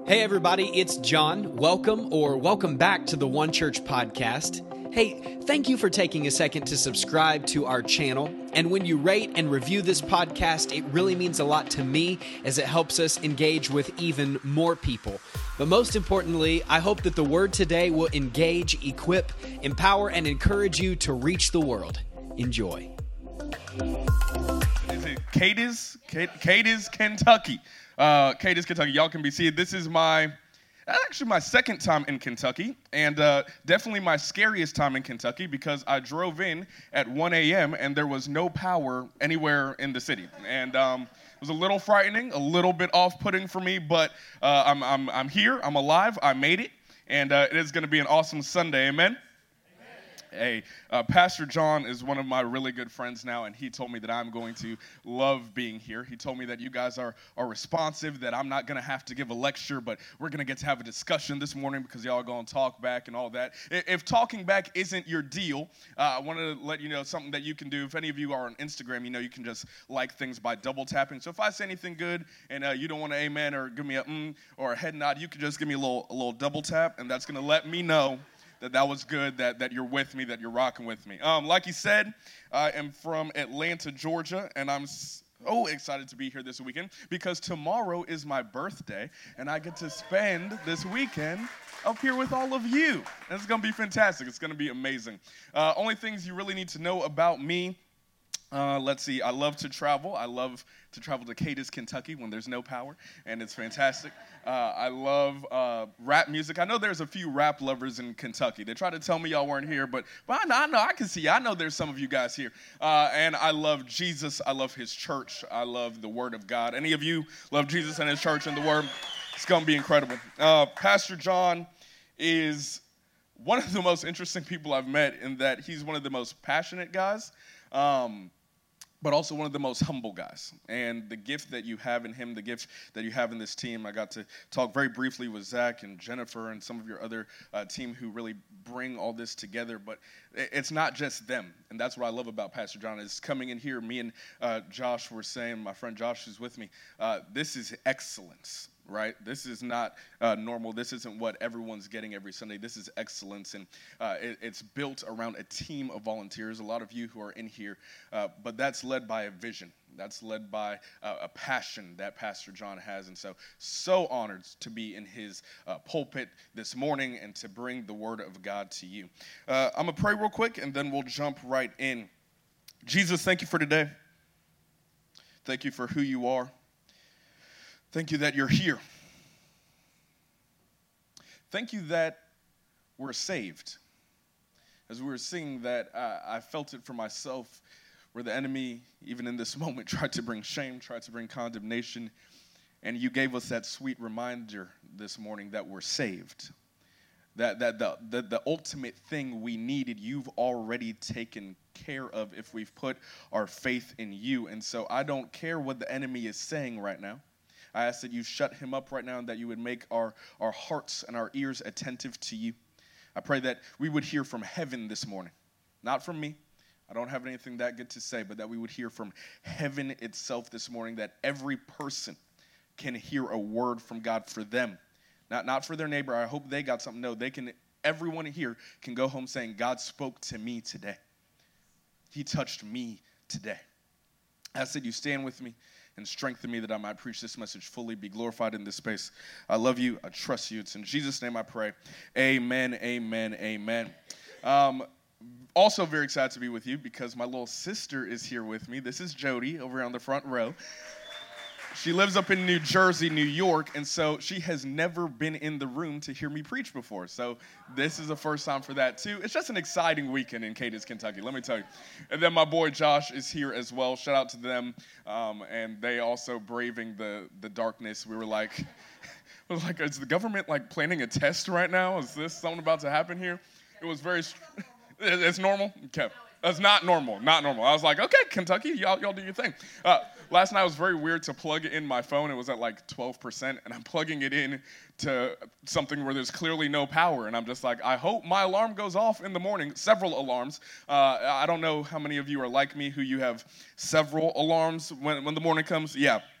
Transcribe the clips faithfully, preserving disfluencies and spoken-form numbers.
Hey everybody, it's John. Welcome or welcome back to the One Church podcast. Hey, thank you for taking a second to subscribe to our channel. And when you rate and review this podcast, it really means a lot to me as it helps us engage with even more people. But most importantly, I hope that the word today will engage, equip, empower, and encourage you to reach the world. Enjoy. Is it Cadiz? Cadiz, Kentucky. Uh, Cadiz, Kentucky. Y'all can be seated. This is my, actually my second time in Kentucky, and uh, definitely my scariest time in Kentucky because I drove in at one a.m. and there was no power anywhere in the city. And um, it was a little frightening, a little bit off-putting for me, but uh, I'm, I'm, I'm here, I'm alive, I made it, and uh, it is going to be an awesome Sunday. Amen? Hey, uh, Pastor John is one of my really good friends now, and he told me that I'm going to love being here. He told me that you guys are, are responsive, that I'm not going to have to give a lecture, but we're going to get to have a discussion this morning because y'all are going to talk back and all that. If talking back isn't your deal, uh, I want to let you know something that you can do. If any of you are on Instagram, you know you can just like things by double tapping. So if I say anything good and uh, you don't want to amen or give me a mm or a head nod, you can just give me a little, a little double tap, and that's going to let me know that that was good, that, that you're with me, that you're rocking with me. Um, like he said, I am from Atlanta, Georgia, and I'm so excited to be here this weekend because tomorrow is my birthday, and I get to spend this weekend up here with all of you. And it's going to be fantastic. It's going to be amazing. Uh, only things you really need to know about me, uh, let's see, I love to travel. I love to travel to Cadiz, Kentucky when there's no power, and it's fantastic. Uh, I love uh, rap music. I know there's a few rap lovers in Kentucky. They try to tell me y'all weren't here, but, but I, know, I know, I can see, I know there's some of you guys here. Uh, and I love Jesus. I love his church. I love the Word of God. Any of you love Jesus and his church and the Word? It's going to be incredible. Uh, Pastor John is one of the most interesting people I've met in that he's one of the most passionate guys. Um, but also one of the most humble guys. And the gift that you have in him, the gift that you have in this team, I got to talk very briefly with Zach and Jennifer and some of your other uh, team who really bring all this together, but it's not just them. And that's what I love about Pastor John is coming in here, me and uh, Josh were saying, my friend Josh who's with me, uh, this is excellence. Right? This is not uh, normal. This isn't what everyone's getting every Sunday. This is excellence, and uh, it, it's built around a team of volunteers, a lot of you who are in here, uh, but that's led by a vision. That's led by uh, a passion that Pastor John has, and so, so honored to be in his uh, pulpit this morning and to bring the Word of God to you. Uh, I'm going to pray real quick, and then we'll jump right in. Jesus, thank you for today. Thank you for who you are. Thank you that you're here. Thank you that we're saved. As we were singing that, uh, I felt it for myself where the enemy, even in this moment, tried to bring shame, tried to bring condemnation, and you gave us that sweet reminder this morning that we're saved. That, that the, the, the ultimate thing we needed, you've already taken care of if we've put our faith in you. And so I don't care what the enemy is saying right now. I ask that you shut him up right now and that you would make our, our hearts and our ears attentive to you. I pray that we would hear from heaven this morning, not from me. I don't have anything that good to say, but that we would hear from heaven itself this morning, that every person can hear a word from God for them, not, not for their neighbor. I hope they got something. No, they can. Everyone here can go home saying, God spoke to me today. He touched me today. I ask that you stand with me and strengthen me that I might preach this message fully, be glorified in this space. I love you. I trust you. It's in Jesus' name I pray. Amen, amen, amen. Um, also very excited to be with you because my little sister is here with me. This is Jody over on the front row. She lives up in New Jersey, New York, and so she has never been in the room to hear me preach before. So this is the first time for that, too. It's just an exciting weekend in Cadiz, Kentucky, let me tell you. And then my boy Josh is here as well. Shout out to them. Um, and they also braving the, the darkness. We were like, I was like, is the government, like, planning a test right now? Is this something about to happen here? It was very, it's normal? Okay. That's not normal, not normal. I was like, okay, Kentucky, y'all, y'all do your thing. Uh, last night it was very weird to plug in my phone. It was at like twelve percent, and I'm plugging it in to something where there's clearly no power. And I'm just like, I hope my alarm goes off in the morning, several alarms. Uh, I don't know how many of you are like me who you have several alarms when, when the morning comes. Yeah.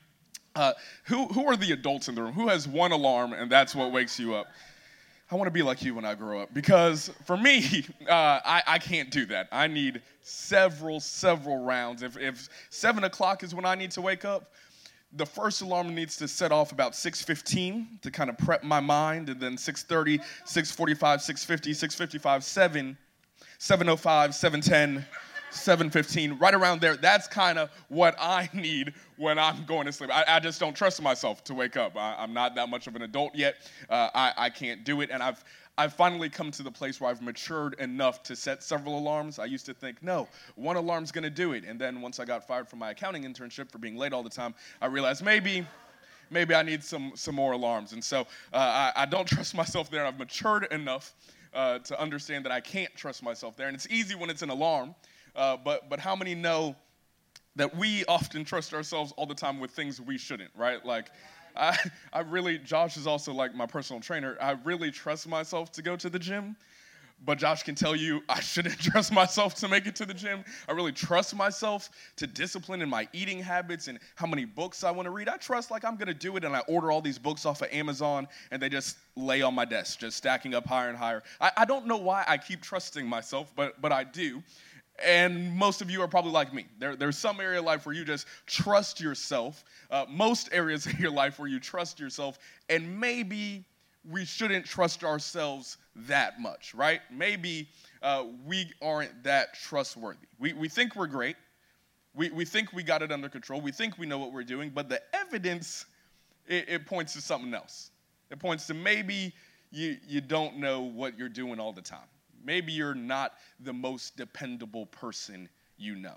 Uh, who, who are the adults in the room? Who has one alarm and that's what wakes you up? I want to be like you when I grow up, because for me, uh, I, I can't do that. I need several, several rounds. If, if seven o'clock is when I need to wake up, the first alarm needs to set off about six fifteen to kind of prep my mind, and then six thirty, six forty-five, six fifty, six fifty-five, seven, seven oh five, seven ten, seven fifteen, right around there. That's kind of what I need when I'm going to sleep. I, I just don't trust myself to wake up. I, I'm not that much of an adult yet. Uh, I, I can't do it, and I've I've finally come to the place where I've matured enough to set several alarms. I used to think, no, one alarm's going to do it, and then once I got fired from my accounting internship for being late all the time, I realized maybe maybe I need some some more alarms, and so uh, I, I don't trust myself there, and I've matured enough uh, to understand that I can't trust myself there, and it's easy when it's an alarm. Uh, but but how many know that we often trust ourselves all the time with things we shouldn't, right? Like, I I really, Josh is also like my personal trainer. I really trust myself to go to the gym, but Josh can tell you I shouldn't trust myself to make it to the gym. I really trust myself to discipline in my eating habits and how many books I want to read. I trust like I'm going to do it, and I order all these books off of Amazon, and they just lay on my desk, just stacking up higher and higher. I, I don't know why I keep trusting myself, but but I do. And most of you are probably like me. There, there's some area of life where you just trust yourself. Uh, most areas of your life where you trust yourself, and maybe we shouldn't trust ourselves that much, right? Maybe uh, we aren't that trustworthy. We we think we're great. We we think we got it under control. We think we know what we're doing, but the evidence, it, it points to something else. It points to maybe you you don't know what you're doing all the time. Maybe you're not the most dependable person you know.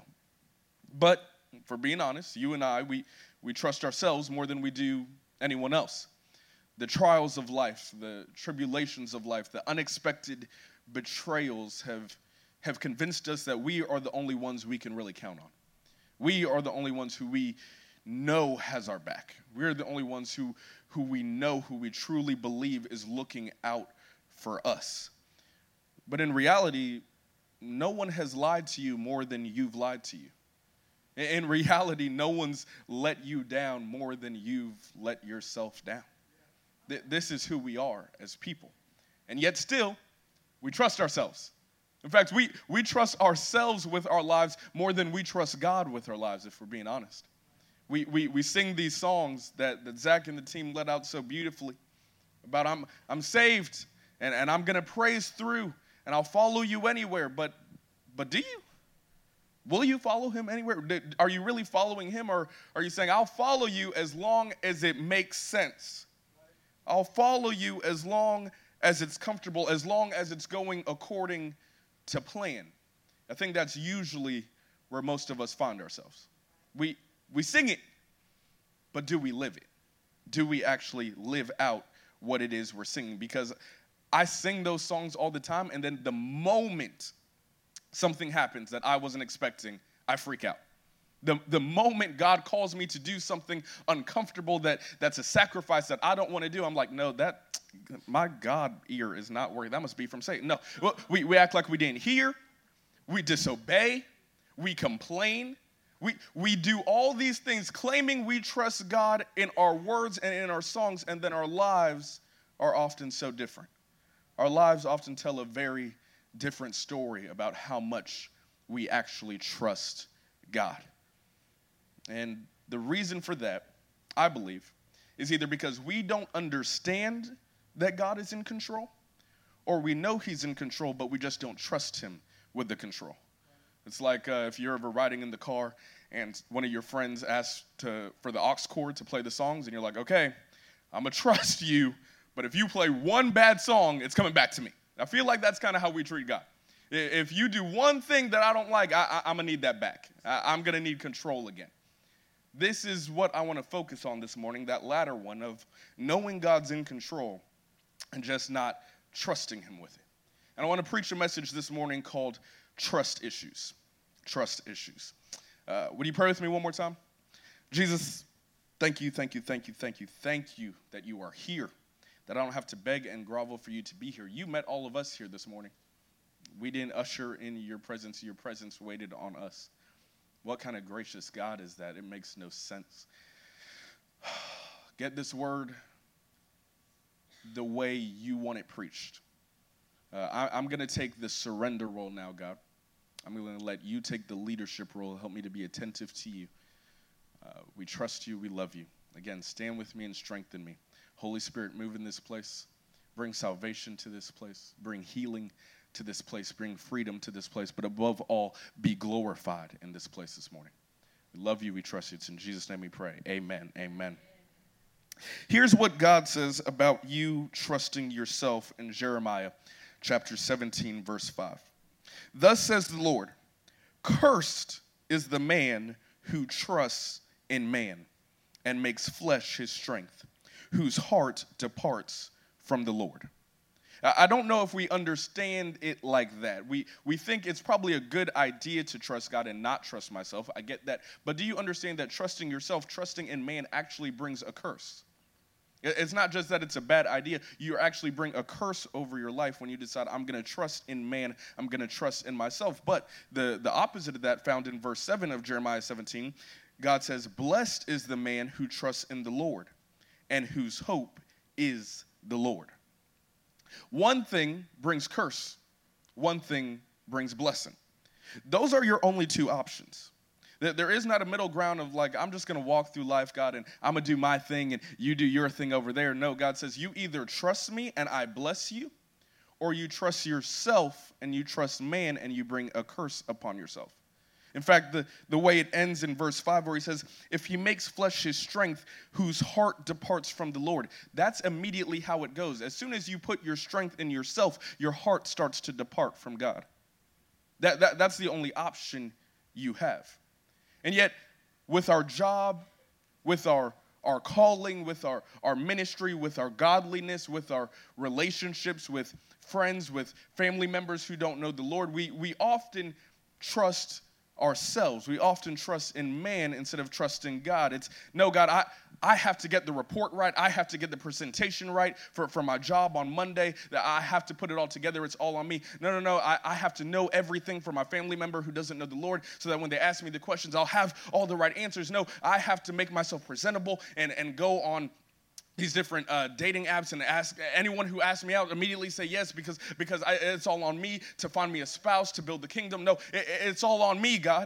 But for being honest, you and I, we, we trust ourselves more than we do anyone else. The trials of life, the tribulations of life, the unexpected betrayals have, have convinced us that we are the only ones we can really count on. We are the only ones who we know has our back. We're the only ones who, who we know, who we truly believe is looking out for us. But in reality, no one has lied to you more than you've lied to you. In reality, no one's let you down more than you've let yourself down. This is who we are as people. And yet still, we trust ourselves. In fact, we, we trust ourselves with our lives more than we trust God with our lives, if we're being honest. We we, we sing these songs that, that Zach and the team let out so beautifully about I'm, I'm saved, and, and I'm going to praise through, and I'll follow you anywhere, but but do you? Will you follow him anywhere? Are you really following him, or are you saying, I'll follow you as long as it makes sense? I'll follow you as long as it's comfortable, as long as it's going according to plan. I think that's usually where most of us find ourselves. We we sing it, but do we live it? Do we actually live out what it is we're singing? Because I sing those songs all the time, and then the moment something happens that I wasn't expecting, I freak out. The, the moment God calls me to do something uncomfortable that, that's a sacrifice that I don't want to do, I'm like, no, that, my God ear is not working. That must be from Satan. No, we, we act like we didn't hear. We disobey. We complain. We, we do all these things claiming we trust God in our words and in our songs, and then our lives are often so different. Our lives often tell a very different story about how much we actually trust God. And the reason for that, I believe, is either because we don't understand that God is in control, or we know he's in control, but we just don't trust him with the control. It's like uh, if you're ever riding in the car and one of your friends asks to, for the aux cord to play the songs, and you're like, okay, I'm going to trust you, but if you play one bad song, it's coming back to me. I feel like that's kind of how we treat God. If you do one thing that I don't like, I, I, I'm going to need that back. I, I'm going to need control again. This is what I want to focus on this morning, that latter one of knowing God's in control and just not trusting him with it. And I want to preach a message this morning called Trust Issues. Trust Issues. Uh, would you pray with me one more time? Jesus, thank you, thank you, thank you, thank you, thank you that you are here, that I don't have to beg and grovel for you to be here. You met all of us here this morning. We didn't usher in your presence. Your presence waited on us. What kind of gracious God is that? It makes no sense. get this word the way you want it preached. Uh, I, I'm going to take the surrender role now, God. I'm going to let you take the leadership role. Help me to be attentive to you. Uh, we trust you. We love you. Again, stand with me and strengthen me. Holy Spirit, move in this place. Bring salvation to this place. Bring healing to this place. Bring freedom to this place. But above all, be glorified in this place this morning. We love you. We trust you. It's in Jesus' name we pray. Amen. Amen. Here's what God says about you trusting yourself in Jeremiah chapter seventeen, verse five. Thus says the Lord, cursed is the man who trusts in man and makes flesh his strength, whose heart departs from the Lord. I don't know if we understand it like that. We we think it's probably a good idea to trust God and not trust myself. I get that. But do you understand that trusting yourself, trusting in man actually brings a curse? It's not just that it's a bad idea. You actually bring a curse over your life when you decide, I'm going to trust in man, I'm going to trust in myself. But the, the opposite of that found in verse seven of Jeremiah seventeen, God says, blessed is the man who trusts in the Lord and whose hope is the Lord. One thing brings curse. One thing brings blessing. Those are your only two options. There is not a middle ground of like, I'm just going to walk through life, God, and I'm going to do my thing and you do your thing over there. No, God says you either trust me and I bless you, or you trust yourself and you trust man and you bring a curse upon yourself. In fact, the, the way it ends in verse five where he says, if he makes flesh his strength, whose heart departs from the Lord. That's immediately how it goes. As soon as you put your strength in yourself, your heart starts to depart from God. That, that That's the only option you have. And yet, with our job, with our, our calling, with our, our ministry, with our godliness, with our relationships, with friends, with family members who don't know the Lord, we, we often trust ourselves. We often trust in man instead of trusting God. It's, no, God, I, I have to get the report right. I have to get the presentation right for, for my job on Monday. That I have to put it all together. It's all on me. No, no, no. I, I have to know everything for my family member who doesn't know the Lord so that when they ask me the questions, I'll have all the right answers. No, I have to make myself presentable and, and go on these different uh, dating apps and ask anyone who asks me out immediately say yes because, because I, it's all on me to find me a spouse, to build the kingdom. No, it, it's all on me, God.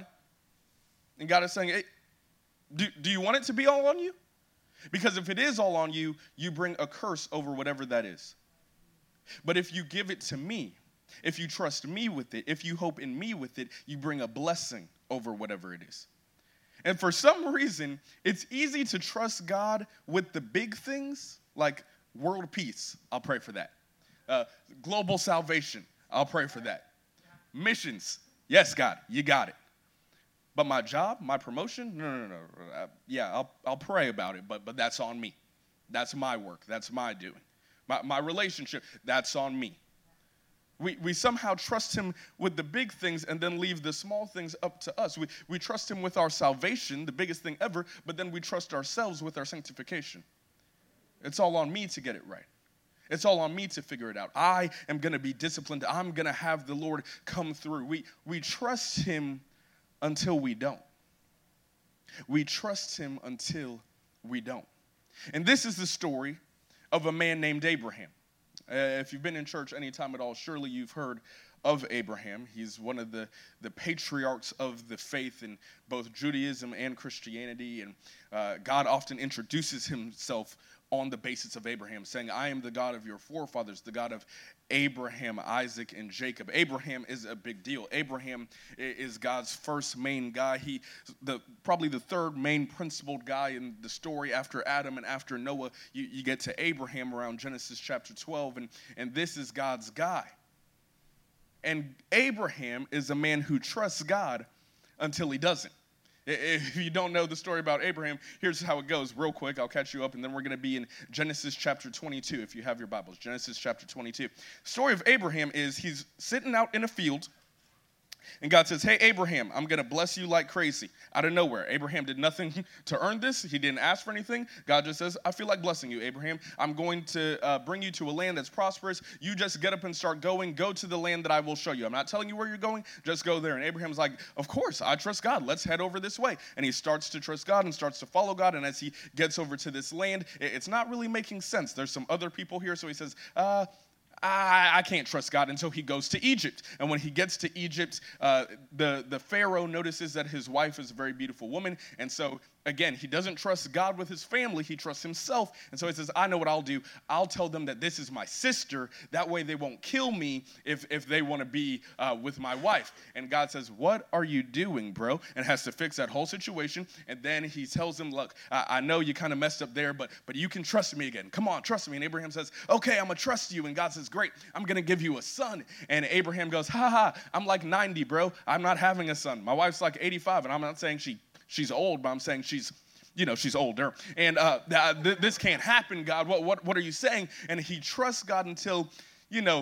And God is saying, hey, do, do you want it to be all on you? Because if it is all on you, you bring a curse over whatever that is. But if you give it to me, if you trust me with it, if you hope in me with it, you bring a blessing over whatever it is. And for some reason, it's easy to trust God with the big things, like world peace. I'll pray for that. Uh, global salvation. I'll pray for that. Missions. Yes, God, you got it. But my job, my promotion, no, no, no. no. Uh, yeah, I'll I'll pray about it, but but that's on me. That's my work. That's my doing. My my relationship, that's on me. We we somehow trust him with the big things and then leave the small things up to us. We we trust him with our salvation, the biggest thing ever, but then we trust ourselves with our sanctification. It's all on me to get it right. It's all on me to figure it out. I am going to be disciplined. I'm going to have the Lord come through. We we trust him until we don't. We trust him until we don't. And this is the story of a man named Abraham. Uh, if you've been in church any time at all, surely you've heard of Abraham. He's one of the, the patriarchs of the faith in both Judaism and Christianity. And uh, God often introduces himself on the basis of Abraham, saying, I am the God of your forefathers, the God of Abraham, Isaac, and Jacob. Abraham is a big deal. Abraham is God's first main guy. He, the probably the third main principled guy in the story after Adam and after Noah. You, you get to Abraham around Genesis chapter twelve, and, and this is God's guy. And Abraham is a man who trusts God until he doesn't. If you don't know the story about Abraham, here's how it goes real quick. I'll catch you up, and then we're going to be in Genesis chapter twenty-two, if you have your Bibles. Genesis chapter twenty-two. The story of Abraham is he's sitting out in a field, And God says, hey, Abraham, I'm going to bless you like crazy. Out of nowhere. Abraham did nothing to earn this. He didn't ask for anything. God just says, I feel like blessing you, Abraham. I'm going to uh, bring you to a land that's prosperous. You just get up and start going. Go to the land that I will show you. I'm not telling you where you're going. Just go there. And Abraham's like, of course, I trust God. Let's head over this way. And he starts to trust God and starts to follow God. And as he gets over to this land, it's not really making sense. There's some other people here. So he says, uh, I, I can't trust God, and so he goes to Egypt. And when he gets to Egypt, uh, the, the Pharaoh notices that his wife is a very beautiful woman, and so again, he doesn't trust God with his family, he trusts himself. And so he says, I know what I'll do. I'll tell them that this is my sister. That way they won't kill me if, if they want to be uh, with my wife. And God says, what are you doing, bro? And has to fix that whole situation. And then he tells him, look, I, I know you kind of messed up there, but, but you can trust me again. Come on, trust me. And Abraham says, okay, I'm going to trust you. And God says, great, I'm going to give you a son. And Abraham goes, ha ha, I'm like ninety, bro. I'm not having a son. My wife's like eighty-five, and I'm not saying she She's old, but I'm saying she's, you know, she's older. And uh, th- this can't happen, God. What, what, what are you saying? And he trusts God until, you know,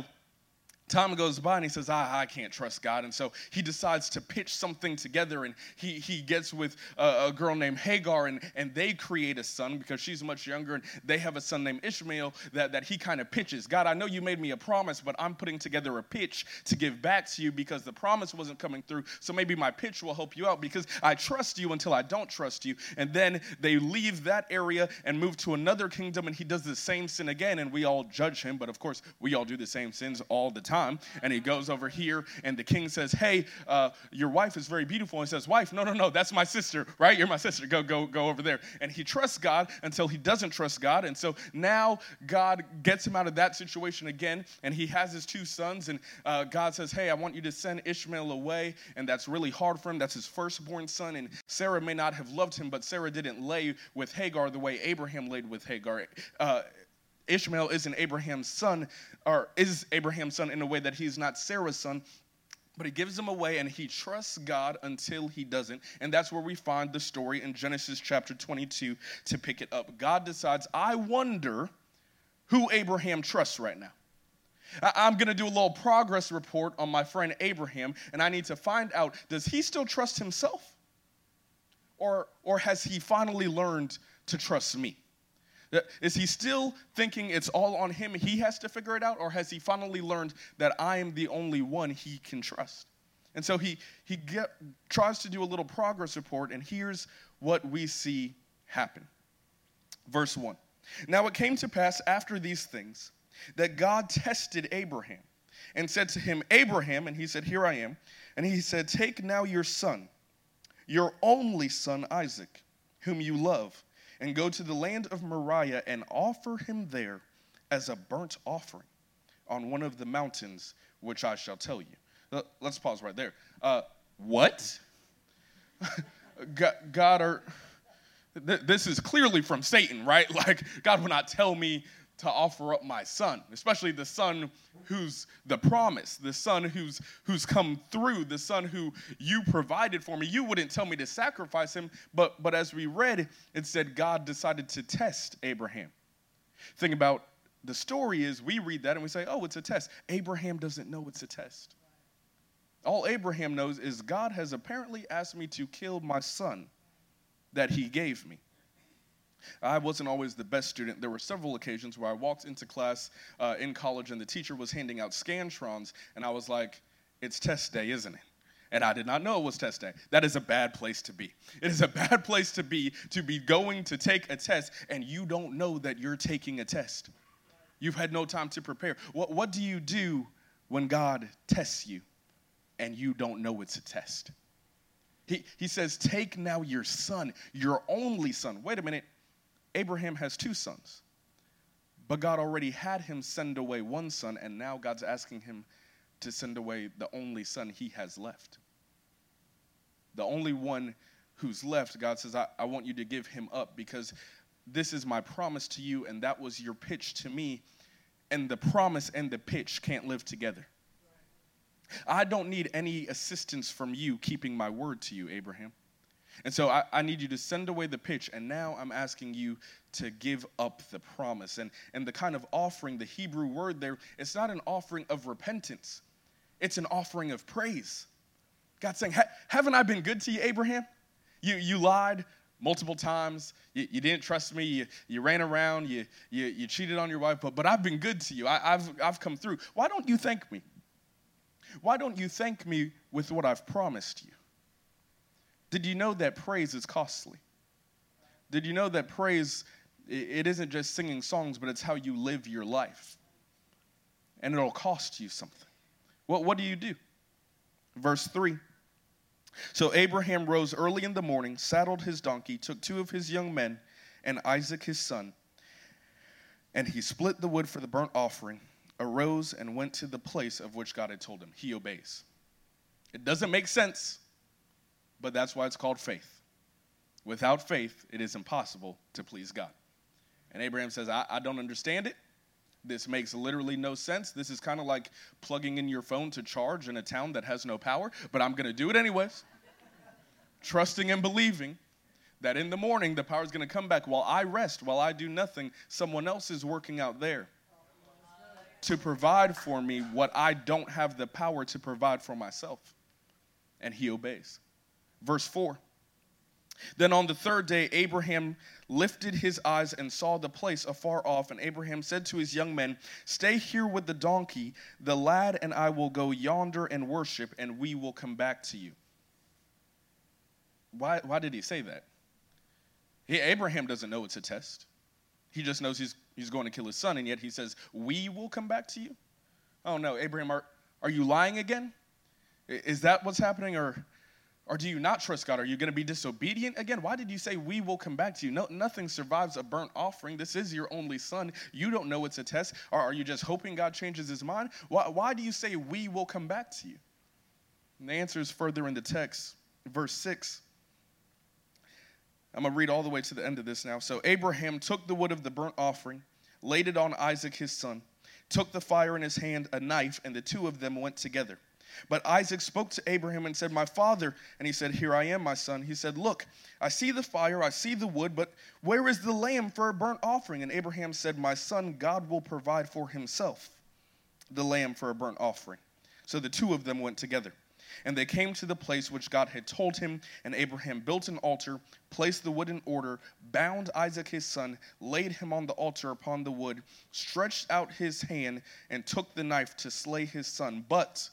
time goes by and he says, I, I can't trust God. And so he decides to pitch something together, and he, he gets with a, a girl named Hagar, and, and they create a son because she's much younger, and they have a son named Ishmael that, that he kind of pitches. God, I know you made me a promise, but I'm putting together a pitch to give back to you because the promise wasn't coming through. So maybe my pitch will help you out because I trust you until I don't trust you. And then they leave that area and move to another kingdom, and he does the same sin again, and we all judge him. But of course, we all do the same sins all the time. Time, and he goes over here, and the king says, hey, uh, your wife is very beautiful. And he says, wife, no, no, no, that's my sister, right? You're my sister. Go, go, go over there. And he trusts God until he doesn't trust God. And so now God gets him out of that situation again, and he has his two sons, and uh, God says, hey, I want you to send Ishmael away, and that's really hard for him. That's his firstborn son, and Sarah may not have loved him, but Sarah didn't lay with Hagar the way Abraham laid with Hagar. Uh, Ishmael isn't Abraham's son, or is Abraham's son in a way that he's not Sarah's son, but he gives him away, and he trusts God until he doesn't. And that's where we find the story in Genesis chapter twenty-two to pick it up. God decides, I wonder who Abraham trusts right now. I'm going to do a little progress report on my friend Abraham, and I need to find out, does he still trust himself? Or, or has he finally learned to trust me? Is he still thinking it's all on him, he has to figure it out, or has he finally learned that I am the only one he can trust? And so he, he get, tries to do a little progress report, and here's what we see happen. Verse one. Now it came to pass after these things that God tested Abraham and said to him, Abraham, and he said, here I am. And he said, take now your son, your only son Isaac, whom you love, and go to the land of Moriah and offer him there as a burnt offering on one of the mountains which I shall tell you. Let's pause right there. Uh, what? God, are, this is clearly from Satan, right? Like, God will not tell me to offer up my son, especially the son who's the promise, the son who's who's come through, the son who you provided for me. You wouldn't tell me to sacrifice him, but but as we read, it said God decided to test Abraham. Thing about the story is we read that and we say, oh, it's a test. Abraham doesn't know it's a test. All Abraham knows is God has apparently asked me to kill my son that he gave me. I wasn't always the best student. There were several occasions where I walked into class uh, in college and the teacher was handing out Scantrons, and I was like, it's test day, isn't it? And I did not know it was test day. That is a bad place to be. It is a bad place to be, to be going to take a test, and you don't know that you're taking a test. You've had no time to prepare. What, what do you do when God tests you and you don't know it's a test? He, he says, take now your son, your only son. Wait a minute. Abraham has two sons, but God already had him send away one son, and now God's asking him to send away the only son he has left. The only one who's left, God says, I, I want you to give him up because this is my promise to you, and that was your pitch to me, and the promise and the pitch can't live together. I don't need any assistance from you keeping my word to you, Abraham. And so I, I need you to send away the pitch, and now I'm asking you to give up the promise. And, and the kind of offering, the Hebrew word there, it's not an offering of repentance. It's an offering of praise. God's saying, ha- haven't I been good to you, Abraham? You, you lied multiple times. You, you didn't trust me. You, you ran around. You, you, you cheated on your wife. But, but I've been good to you. I, I've, I've come through. Why don't you thank me? Why don't you thank me with what I've promised you? Did you know that praise is costly? Did you know that praise, it isn't just singing songs, but it's how you live your life? And it'll cost you something. What, what do you do? Verse three. So Abraham rose early in the morning, saddled his donkey, took two of his young men, and Isaac his son, and he split the wood for the burnt offering, arose and went to the place of which God had told him. He obeys. It doesn't make sense, but that's why it's called faith. Without faith, it is impossible to please God. And Abraham says, I, I don't understand it. This makes literally no sense. This is kind of like plugging in your phone to charge in a town that has no power, but I'm going to do it anyways. Trusting and believing that in the morning the power is going to come back. While I rest, while I do nothing, someone else is working out there to provide for me what I don't have the power to provide for myself. And he obeys. Verse four. Then on the third day, Abraham lifted his eyes and saw the place afar off. And Abraham said to his young men, stay here with the donkey. The lad and I will go yonder and worship, and we will come back to you. Why, why did he say that? He, Abraham doesn't know it's a test. He just knows he's, he's going to kill his son, and yet he says, we will come back to you? Oh, no, Abraham, are, are you lying again? Is that what's happening, or... Or do you not trust God? Are you going to be disobedient again? Why did you say we will come back to you? No, nothing survives a burnt offering. This is your only son. You don't know it's a test. Or are you just hoping God changes his mind? Why, why do you say we will come back to you? And the answer is further in the text. Verse six. I'm going to read all the way to the end of this now. So Abraham took the wood of the burnt offering, laid it on Isaac his son, took the fire in his hand, a knife, and the two of them went together. But Isaac spoke to Abraham and said, my father. And he said, here I am, my son. He said, look, I see the fire, I see the wood, but where is the lamb for a burnt offering? And Abraham said, my son, God will provide for himself the lamb for a burnt offering. So the two of them went together. And they came to the place which God had told him. And Abraham built an altar, placed the wood in order, bound Isaac his son, laid him on the altar upon the wood, stretched out his hand, and took the knife to slay his son. But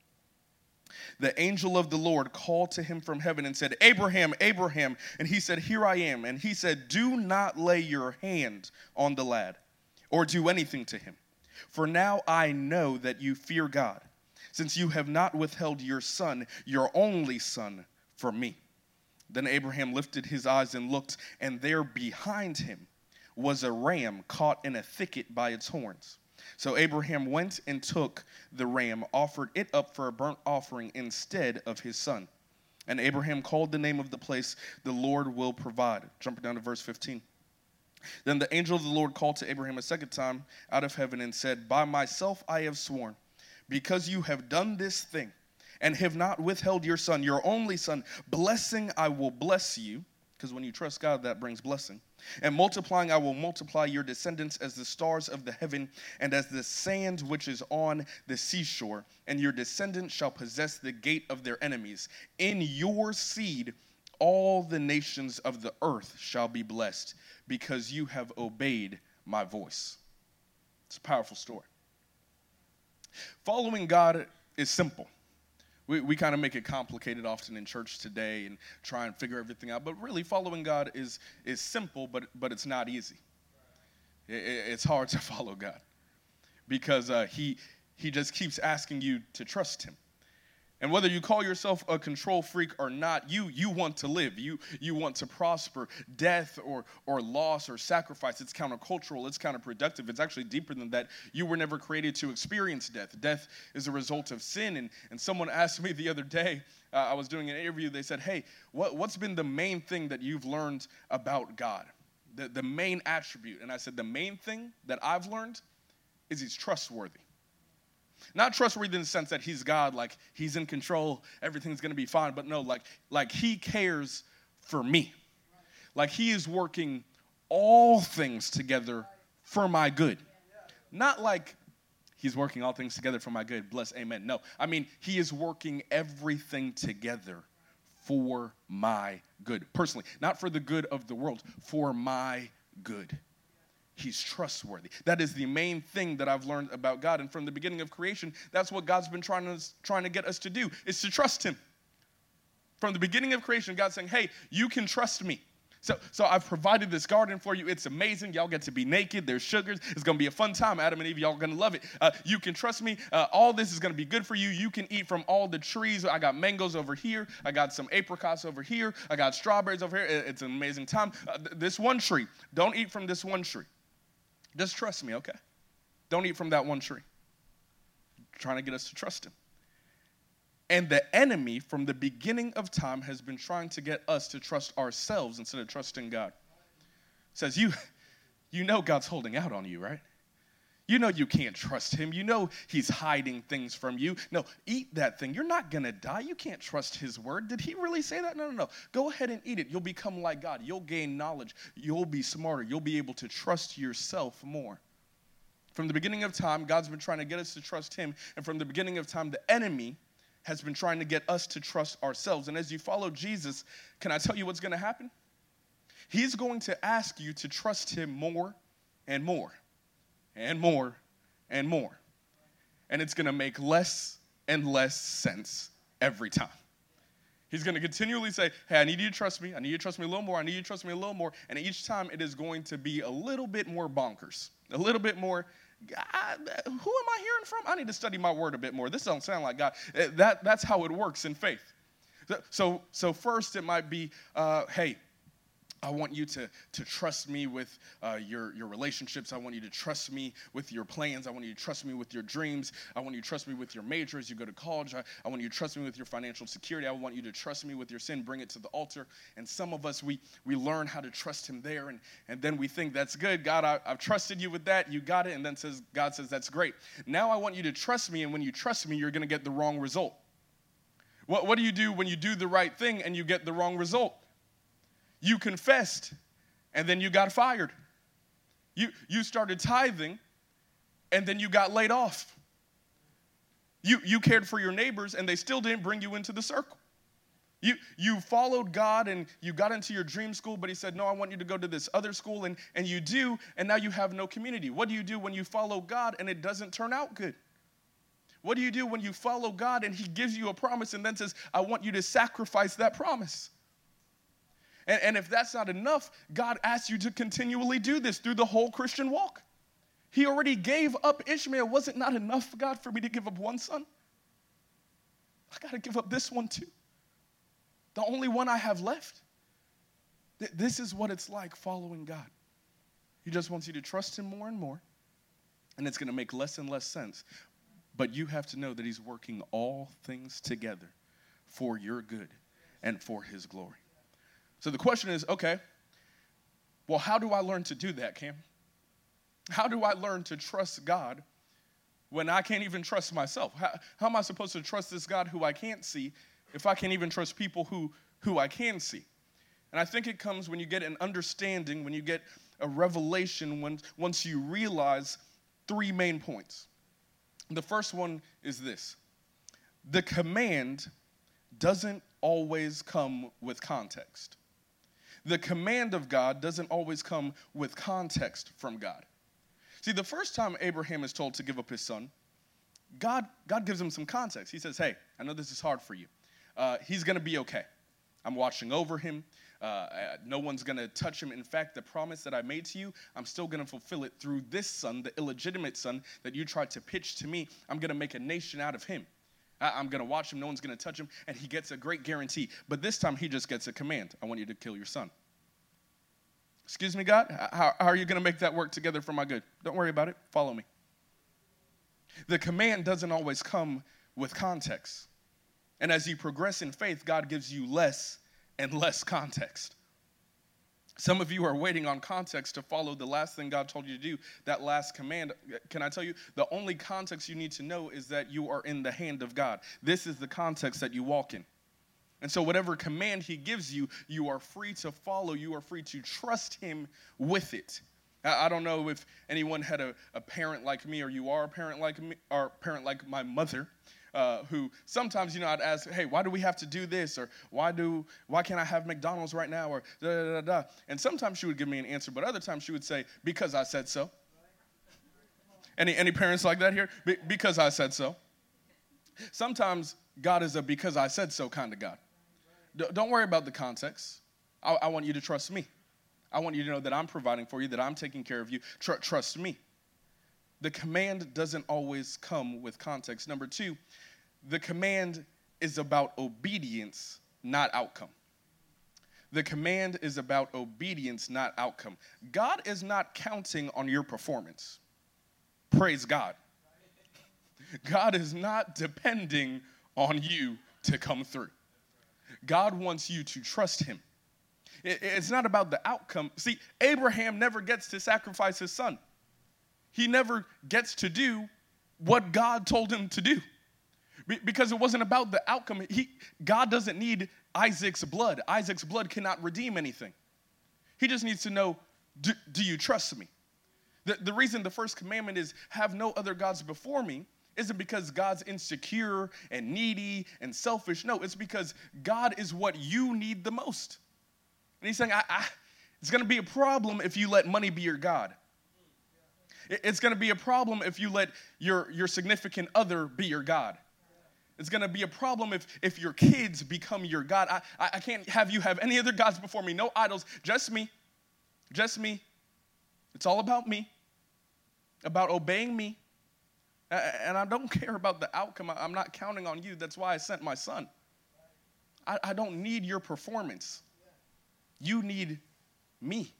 the angel of the Lord called to him from heaven and said, Abraham, Abraham. And he said, here I am. And he said, do not lay your hand on the lad or do anything to him. For now I know that you fear God, since you have not withheld your son, your only son, from me. Then Abraham lifted his eyes and looked, and there behind him was a ram caught in a thicket by its horns. So Abraham went and took the ram, offered it up for a burnt offering instead of his son. And Abraham called the name of the place, the Lord will provide. Jumping down to verse fifteen. Then the angel of the Lord called to Abraham a second time out of heaven and said, by myself I have sworn, because you have done this thing and have not withheld your son, your only son, blessing I will bless you. Because when you trust God, that brings blessing. And multiplying, I will multiply your descendants as the stars of the heaven and as the sand which is on the seashore. And your descendants shall possess the gate of their enemies. In your seed, all the nations of the earth shall be blessed, because you have obeyed my voice. It's a powerful story. Following God is simple. We we kind of make it complicated often in church today and try and figure everything out. But really, following God is is simple, but but it's not easy. It, it's hard to follow God because uh, he he just keeps asking you to trust him. And whether you call yourself a control freak or not, you you want to live. You you want to prosper. Death or or loss or sacrifice, it's countercultural. It's counterproductive. It's actually deeper than that. You were never created to experience death. Death is a result of sin. And, and someone asked me the other day, uh, I was doing an interview. They said, hey, what, what's been the main thing that you've learned about God? The, the main attribute. And I said, the main thing that I've learned is he's trustworthy. Not trustworthy in the sense that he's God, like he's in control, everything's going to be fine. But no, like, like he cares for me. Like he is working all things together for my good. Not like he's working all things together for my good. Bless, amen. No, I mean, he is working everything together for my good. Personally, not for the good of the world, for my good. He's trustworthy. That is the main thing that I've learned about God. And from the beginning of creation, that's what God's been trying to, trying to get us to do, is to trust him. From the beginning of creation, God's saying, hey, you can trust me. So, so I've provided this garden for you. It's amazing. Y'all get to be naked. There's sugars. It's going to be a fun time. Adam and Eve, y'all going to love it. Uh, you can trust me. Uh, all this is going to be good for you. You can eat from all the trees. I got mangoes over here. I got some apricots over here. I got strawberries over here. It's an amazing time. Uh, th- this one tree, don't eat from this one tree. Just trust me, okay? Don't eat from that one tree. Trying to get us to trust him. And the enemy, from the beginning of time, has been trying to get us to trust ourselves instead of trusting God. Says, you, you know God's holding out on you, right? You know you can't trust him. You know he's hiding things from you. No, eat that thing. You're not going to die. You can't trust his word. Did he really say that? No, no, no. Go ahead and eat it. You'll become like God. You'll gain knowledge. You'll be smarter. You'll be able to trust yourself more. From the beginning of time, God's been trying to get us to trust him. And from the beginning of time, the enemy has been trying to get us to trust ourselves. And as you follow Jesus, can I tell you what's going to happen? He's going to ask you to trust him more and more and more and more. And it's going to make less and less sense every time. He's going to continually say, hey, I need you to trust me. I need you to trust me a little more. I need you to trust me a little more. And each time it is going to be a little bit more bonkers, a little bit more, God, who am I hearing from? I need to study my word a bit more. This don't sound like God. That, that's how it works in faith. So, so first it might be, uh, hey, I want you to, to trust me with uh, your, your relationships. I want you to trust me with your plans. I want you to trust me with your dreams. I want you to trust me with your major as you go to college. I, I want you to trust me with your financial security. I want you to trust me with your sin. Bring it to the altar. And some of us, we we learn how to trust him there, and, and then we think, that's good. God, I, I've trusted you with that. You got it. And then says God says, that's great. Now I want you to trust me, and when you trust me, you're going to get the wrong result. What, what do you do when you do the right thing and you get the wrong result? You confessed, and then you got fired. You, you started tithing, and then you got laid off. You, you cared for your neighbors, and they still didn't bring you into the circle. You, you followed God, and you got into your dream school, but he said, no, I want you to go to this other school, and, and you do, and now you have no community. What do you do when you follow God, and it doesn't turn out good? What do you do when you follow God, and he gives you a promise, and then says, I want you to sacrifice that promise? And, and if that's not enough, God asks you to continually do this through the whole Christian walk. He already gave up Ishmael. Was it not enough, God, for me to give up one son? I got to give up this one too. The only one I have left. Th- this is what it's like following God. He just wants you to trust him more and more, and it's going to make less and less sense. But you have to know that he's working all things together for your good and for his glory. So the question is, okay, well, how do I learn to do that, Cam? How do I learn to trust God when I can't even trust myself? How, how am I supposed to trust this God who I can't see if I can't even trust people who, who I can see? And I think it comes when you get an understanding, when you get a revelation, when, once you realize three main points. The first one is this: the command doesn't always come with context. The command of God doesn't always come with context from God. See, the first time Abraham is told to give up his son, God, God gives him some context. He says, hey, I know this is hard for you. Uh, he's going to be okay. I'm watching over him. Uh, no one's going to touch him. In fact, the promise that I made to you, I'm still going to fulfill it through this son, the illegitimate son that you tried to pitch to me. I'm going to make a nation out of him. I, I'm going to watch him. No one's going to touch him. And he gets a great guarantee. But this time, he just gets a command. I want you to kill your son. Excuse me, God? How, how are you going to make that work together for my good? Don't worry about it. Follow me. The command doesn't always come with context. And as you progress in faith, God gives you less and less context. Some of you are waiting on context to follow the last thing God told you to do, that last command. Can I tell you, the only context you need to know is that you are in the hand of God. This is the context that you walk in. And so whatever command he gives you, you are free to follow. You are free to trust him with it. I, I don't know if anyone had a, a parent like me, or you are a parent like me, or a parent like my mother, uh, who sometimes, you know, I'd ask, hey, why do we have to do this? Or why do, why can't I have McDonald's right now? Or da, da, da, da. And sometimes she would give me an answer, but other times she would say, because I said so. Any, any parents like that here? Be, because I said so. Sometimes God is a because I said so kind of God. D- don't worry about the context. I, I want you to trust me. I want you to know that I'm providing for you, that I'm taking care of you. Tr- trust me. The command doesn't always come with context. Number two, the command is about obedience, not outcome. The command is about obedience, not outcome. God is not counting on your performance. Praise God. God is not depending on you to come through. God wants you to trust him. It's not about the outcome. See, Abraham never gets to sacrifice his son. He never gets to do what God told him to do, because it wasn't about the outcome. He, God doesn't need Isaac's blood. Isaac's blood cannot redeem anything. He just needs to know, do, do you trust me? The, the reason the first commandment is have no other gods before me isn't because God's insecure and needy and selfish. No, it's because God is what you need the most. And he's saying, I, I, it's going to be a problem if you let money be your God. It, it's going to be a problem if you let your, your significant other be your God. It's going to be a problem if, if your kids become your God. I, I, I can't have you have any other gods before me. No idols, just me. Just me. It's all about me, about obeying me. And I don't care about the outcome. I'm not counting on you. That's why I sent my son. I, I don't need your performance. You need me.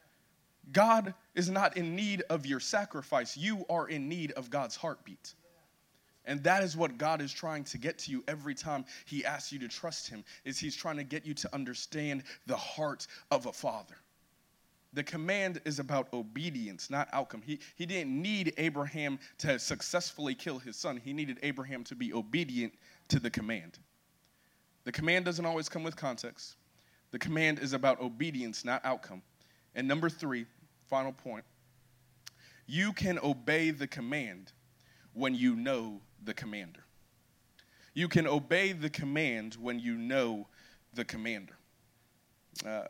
God is not in need of your sacrifice. You are in need of God's heartbeat. And that is what God is trying to get to you every time he asks you to trust him, is he's trying to get you to understand the heart of a father. The command is about obedience, not outcome. He, he didn't need Abraham to successfully kill his son. He needed Abraham to be obedient to the command. The command doesn't always come with context. The command is about obedience, not outcome. And number three, final point, you can obey the command when you know the commander. You can obey the command when you know the commander. Uh,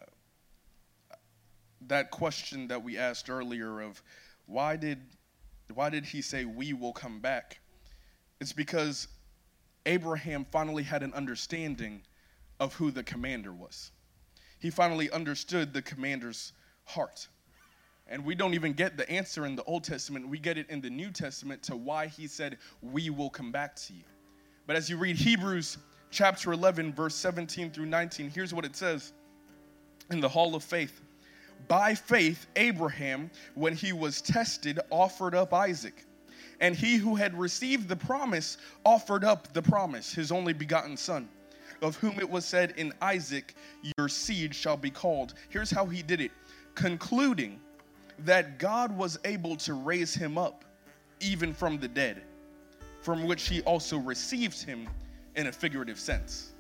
that question that we asked earlier of why did why did he say we will come back? It's because Abraham finally had an understanding of who the commander was. He finally understood the commander's heart. And we don't even get the answer in the Old Testament. We get it in the New Testament to why he said, we will come back to you. But as you read Hebrews chapter eleven, verse seventeen through nineteen, here's what it says in the Hall of Faith. By faith, Abraham, when he was tested, offered up Isaac. And he who had received the promise offered up the promise, his only begotten son, of whom it was said, in Isaac your seed shall be called. Here's how he did it. Concluding that God was able to raise him up, even from the dead, from which he also received him in a figurative sense.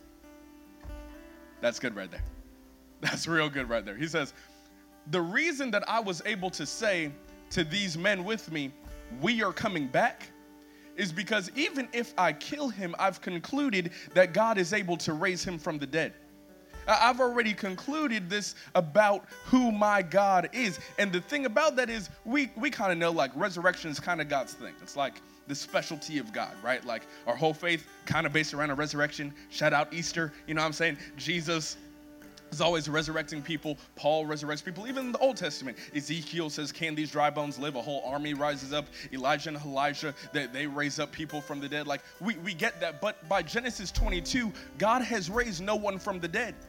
That's good right there. That's real good right there. He says, the reason that I was able to say to these men with me, we are coming back, is because even if I kill him, I've concluded that God is able to raise him from the dead. I've already concluded this about who my God is. And the thing about that is we, we kind of know like resurrection is kind of God's thing. It's like the specialty of God, right? Like our whole faith kind of based around a resurrection. Shout out Easter. You know what I'm saying? Jesus is always resurrecting people. Paul resurrects people. Even in the Old Testament, Ezekiel says, can these dry bones live? A whole army rises up. Elijah and Elijah, they, they raise up people from the dead. Like we, we get that. But by Genesis twenty-two, God has raised no one from the dead.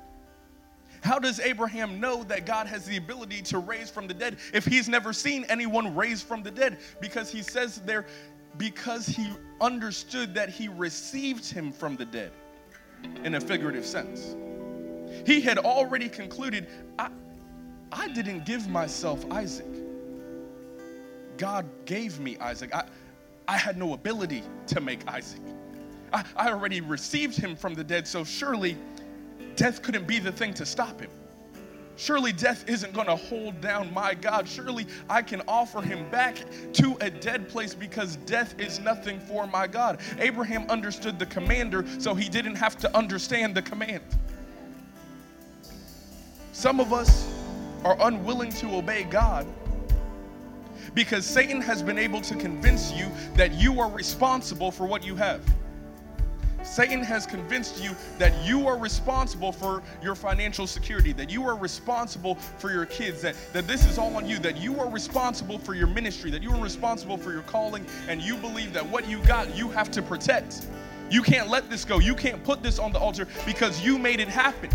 How does Abraham know that God has the ability to raise from the dead if he's never seen anyone raised from the dead? Because he says there, because he understood that he received him from the dead in a figurative sense. He had already concluded, I, I didn't give myself Isaac. God gave me Isaac. I, I had no ability to make Isaac. I, I already received him from the dead, so surely death couldn't be the thing to stop him. Surely death isn't going to hold down my God. Surely I can offer him back to a dead place because death is nothing for my God. Abraham understood the commander, so he didn't have to understand the command. Some of us are unwilling to obey God because Satan has been able to convince you that you are responsible for what you have. Satan has convinced you that you are responsible for your financial security, that you are responsible for your kids, that, that this is all on you, that you are responsible for your ministry, that you are responsible for your calling, and you believe that what you got, you have to protect. You can't let this go. You can't put this on the altar because you made it happen.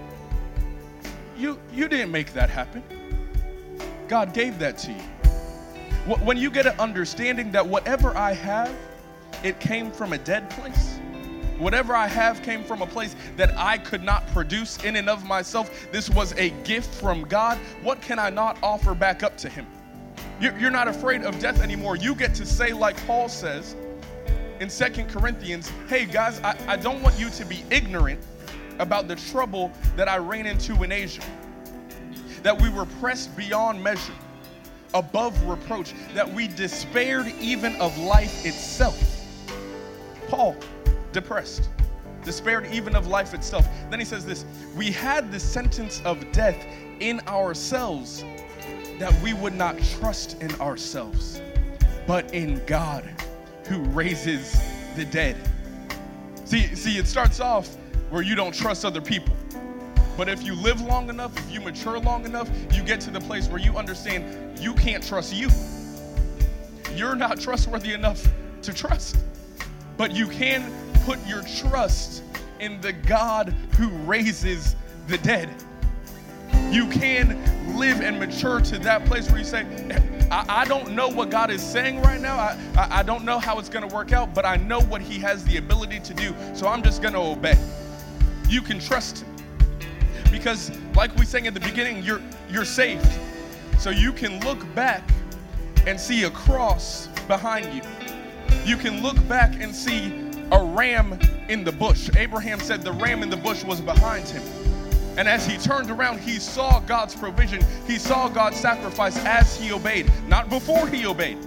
You, you didn't make that happen. God gave that to you. When you get an understanding that whatever I have, it came from a dead place. Whatever I have came from a place that I could not produce in and of myself. This was a gift from God. What can I not offer back up to him? You're not afraid of death anymore. You get to say, like Paul says in Second Corinthians, hey guys, I, I don't want you to be ignorant about the trouble that I ran into in Asia. That we were pressed beyond measure, above reproach, that we despaired even of life itself. Paul, depressed, despaired even of life itself. Then he says this, we had the sentence of death in ourselves, that we would not trust in ourselves, but in God who raises the dead. See, see, it starts off where you don't trust other people. But if you live long enough, if you mature long enough, you get to the place where you understand you can't trust you. You're not trustworthy enough to trust. But you can put your trust in the God who raises the dead. You can live and mature to that place where you say, I, I don't know what God is saying right now. I, I, I don't know how it's going to work out, but I know what he has the ability to do, so I'm just going to obey. You can trust him. Because like we sang at the beginning, you're, you're saved. So you can look back and see a cross behind you. You can look back and see a ram in the bush. Abraham said the ram in the bush was behind him. And as he turned around, he saw God's provision. He saw God's sacrifice as he obeyed. Not before he obeyed.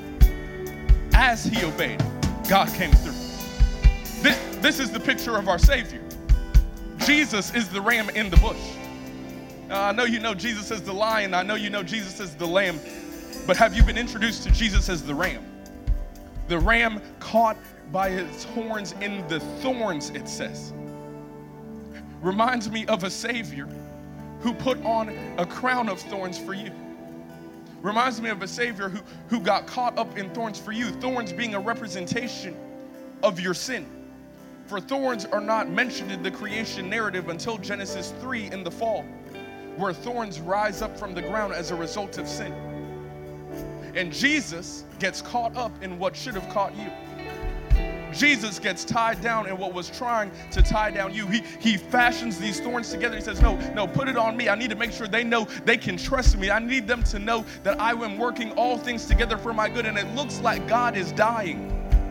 As he obeyed, God came through. This, this is the picture of our Savior. Jesus is the ram in the bush. Uh, I know you know Jesus as the lion. I know you know Jesus as the lamb. But have you been introduced to Jesus as the ram? The ram caught by his horns in the thorns, it says. Reminds me of a Savior who put on a crown of thorns for you. Reminds me of a Savior who, who got caught up in thorns for you. Thorns being a representation of your sin. For thorns are not mentioned in the creation narrative until Genesis three in the fall, where thorns rise up from the ground as a result of sin. And Jesus gets caught up in what should have caught you. Jesus gets tied down in what was trying to tie down you. He, he fashions these thorns together. He says, no, no, put it on me. I need to make sure they know they can trust me. I need them to know that I am working all things together for my good. And it looks like God is dying.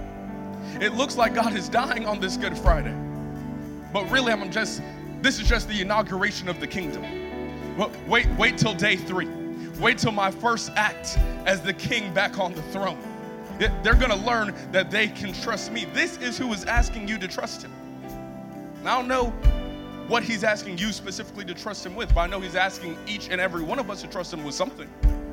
It looks like God is dying on this Good Friday. But really, I'm just, this is just the inauguration of the kingdom. Well, wait, wait till day three. Wait till my first act as the king back on the throne. They're going to learn that they can trust me. This is who is asking you to trust him. And I don't know what he's asking you specifically to trust him with, but I know he's asking each and every one of us to trust him with something.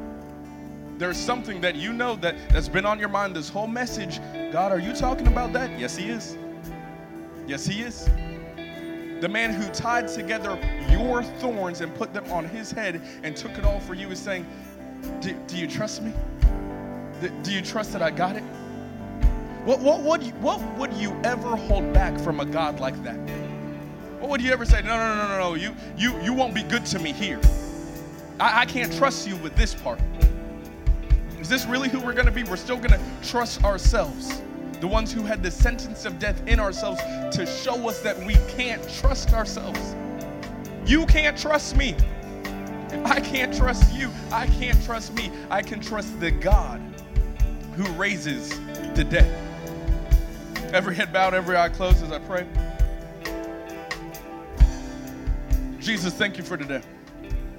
There's something that you know that, that's been on your mind this whole message. God, are you talking about that? Yes, he is. Yes, he is. The man who tied together your thorns and put them on his head and took it all for you is saying, do, do you trust me? Do you trust that I got it? What, what, would you, what would you ever hold back from a God like that? What would you ever say, no, no, no, no, no, you, you, you won't be good to me here. I, I can't trust you with this part. Is this really who we're going to be? We're still going to trust ourselves. The ones who had the sentence of death in ourselves to show us that we can't trust ourselves. You can't trust me. I can't trust you. I can't trust me. I can trust the God who raises the dead. Every head bowed, every eye closed as I pray. Jesus, thank you for today.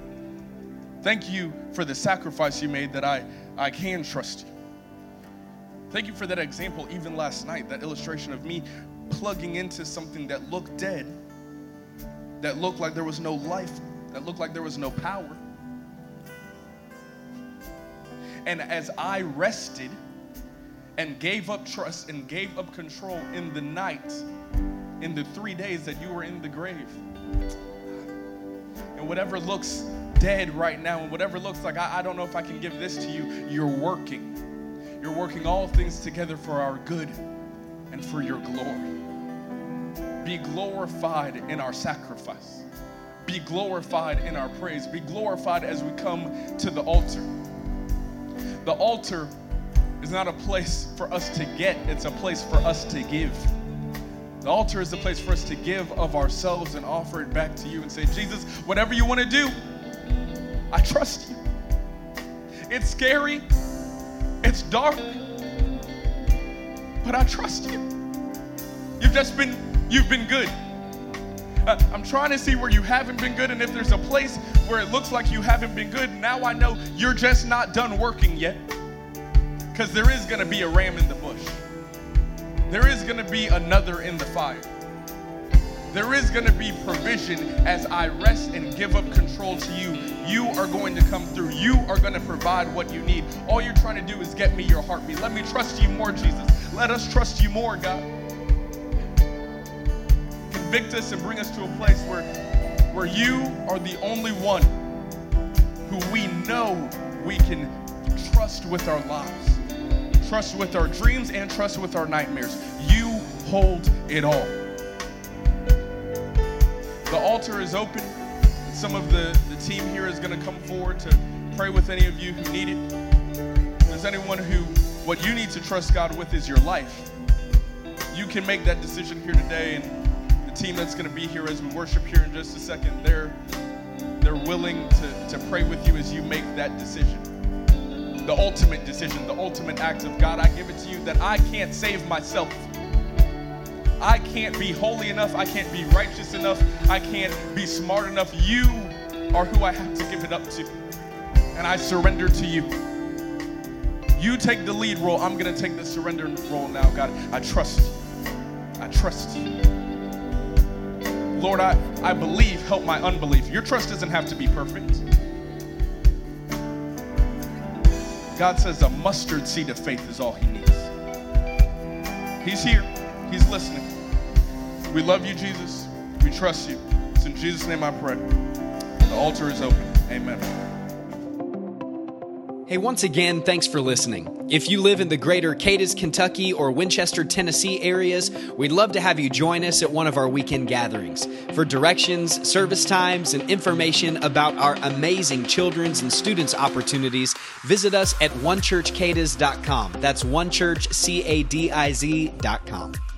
Thank you for the sacrifice you made that I, I can trust you. Thank you for that example even last night, that illustration of me plugging into something that looked dead, that looked like there was no life, that looked like there was no power. And as I rested and gave up trust and gave up control in the night, in the three days that you were in the grave, and whatever looks dead right now, and whatever looks like, I, I don't know if I can give this to you, you're working. You're working all things together for our good and for your glory. Be glorified in our sacrifice. Be glorified in our praise. Be glorified as we come to the altar. The altar is not a place for us to get, it's a place for us to give. The altar is a place for us to give of ourselves and offer it back to you and say, Jesus, whatever you want to do, I trust you. It's scary, it's dark, but I trust you. You've just been, you've been good. Uh, I'm trying to see where you haven't been good, and if there's a place where it looks like you haven't been good, now I know you're just not done working yet, because there is going to be a ram in the bush. There is going to be another in the fire. There is going to be provision as I rest and give up control to you. You are going to come through. You are going to provide what you need. All you're trying to do is get me your heartbeat. Let me trust you more, Jesus. Let us trust you more, God. Convict us and bring us to a place where, where you are the only one who we know we can trust with our lives, trust with our dreams, and trust with our nightmares. You hold it all. The altar is open. Some of the, the team here is going to come forward to pray with any of you who need it. If there's anyone who, what you need to trust God with is your life, you can make that decision here today. And the team that's going to be here as we worship here in just a second, they're, they're willing to, to pray with you as you make that decision. The ultimate decision, the ultimate act of God, I give it to you that I can't save myself. I can't be holy enough. I can't be righteous enough. I can't be smart enough. You are who I have to give it up to. And I surrender to you. You take the lead role. I'm going to take the surrender role now, God. I trust you. I trust you. Lord, I, I believe. Help my unbelief. Your trust doesn't have to be perfect. God says a mustard seed of faith is all he needs. He's here. He's listening. We love you, Jesus. We trust you. It's in Jesus' name I pray. The altar is open. Amen. Hey, once again, thanks for listening. If you live in the greater Cadiz, Kentucky or Winchester, Tennessee areas, we'd love to have you join us at one of our weekend gatherings. For directions, service times, and information about our amazing children's and students' opportunities, visit us at one church cadiz dot com. That's one church cadiz dot com.